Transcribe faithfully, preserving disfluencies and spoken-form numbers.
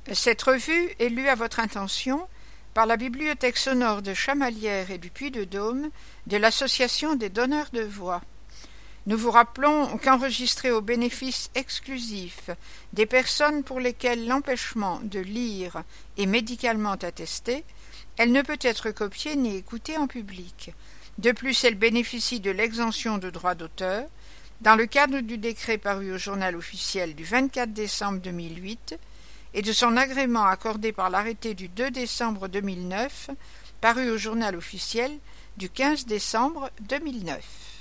Cette revue est lue à votre intention par la Bibliothèque sonore de Chamalières et du Puy-de-Dôme de l'Association des donneurs de voix. Nous vous rappelons qu'enregistrée au bénéfice exclusif des personnes pour lesquelles l'empêchement de lire est médicalement attesté, elle ne peut être copiée ni écoutée en public. De plus, elle bénéficie de l'exemption de droit d'auteur dans le cadre du décret paru au Journal officiel du vingt-quatre décembre deux mille huit et de son agrément accordé par l'arrêté du deux décembre deux mille neuf, paru au Journal officiel du quinze décembre deux mille neuf.